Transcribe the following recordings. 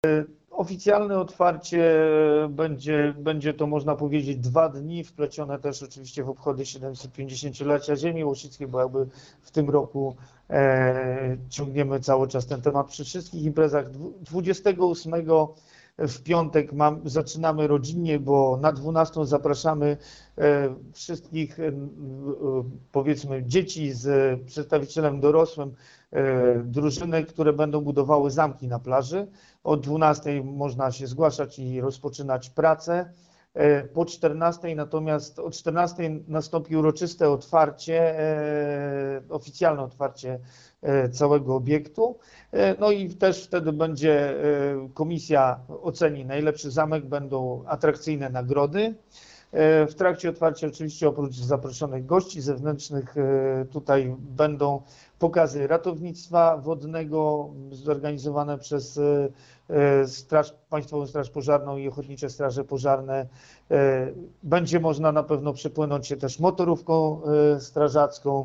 Oficjalne otwarcie będzie to, można powiedzieć, 2 dni, wplecione też oczywiście w obchody 750-lecia ziemi łosickiej, bo jakby w tym roku ciągniemy cały czas ten temat przy wszystkich imprezach. 28 w piątek zaczynamy rodzinnie, bo na 12 zapraszamy wszystkich, powiedzmy, dzieci z przedstawicielem dorosłym drużyny, które będą budowały zamki na plaży. Od 12 można się zgłaszać i rozpoczynać pracę. Po 14 natomiast od 14 nastąpi uroczyste otwarcie, oficjalne otwarcie całego obiektu. No i też wtedy będzie komisja oceni najlepszy zamek, będą atrakcyjne nagrody. W trakcie otwarcia oczywiście oprócz zaproszonych gości zewnętrznych tutaj będą pokazy ratownictwa wodnego zorganizowane przez Państwową Straż Pożarną i Ochotnicze Straże Pożarne. Będzie można na pewno przepłynąć się też motorówką strażacką.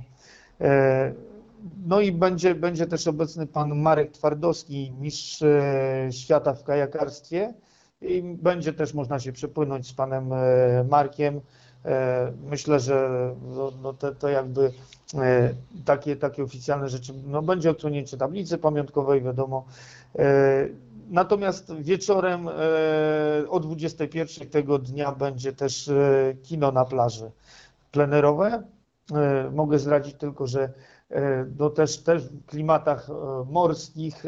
No i będzie też obecny pan Marek Twardowski, mistrz świata w kajakarstwie. I będzie też można się przepłynąć z panem Markiem. Myślę, że to jakby takie oficjalne rzeczy, no będzie odsłonięcie tablicy pamiątkowej, wiadomo. Natomiast wieczorem o 21 tego dnia będzie też kino na plaży plenerowe. Mogę zdradzić tylko, że no też w klimatach morskich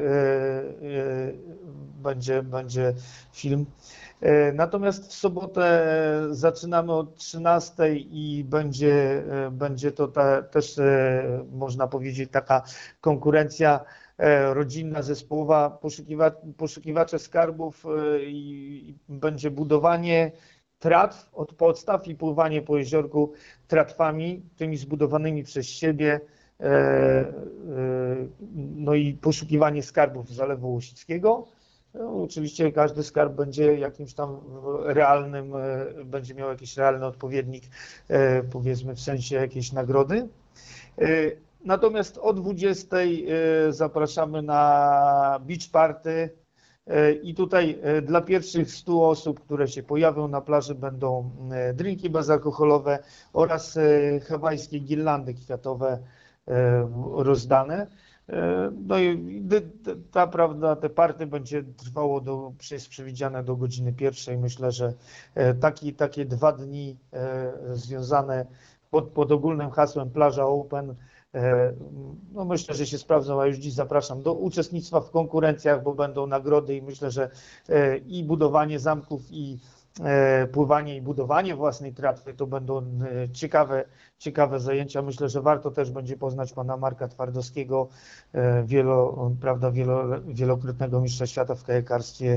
będzie film. Natomiast w sobotę zaczynamy od 13 i będzie to też, można powiedzieć, taka konkurencja rodzinna, zespołowa, poszukiwacze skarbów i będzie budowanie tratw od podstaw i pływanie po jeziorku tratwami, tymi zbudowanymi przez siebie, no i poszukiwanie skarbów z Zalewu Łosickiego. No, oczywiście każdy skarb będzie jakimś tam realnym, będzie miał jakiś realny odpowiednik, powiedzmy w sensie jakiejś nagrody. Natomiast o 20 zapraszamy na beach party i tutaj dla pierwszych 100 osób, które się pojawią na plaży, będą drinki bezalkoholowe oraz hawajskie girlandy kwiatowe rozdane. No i te party będzie trwało jest przewidziane do godziny 1. Myślę, że takie 2 dni związane pod ogólnym hasłem Plaża Open, no myślę, że się sprawdzą, a już dziś zapraszam do uczestnictwa w konkurencjach, bo będą nagrody i myślę, że i budowanie zamków, i pływanie i budowanie własnej tratwy to będą ciekawe zajęcia. Myślę, że warto też będzie poznać pana Marka Twardowskiego, wielokrotnego mistrza świata w kajakarstwie.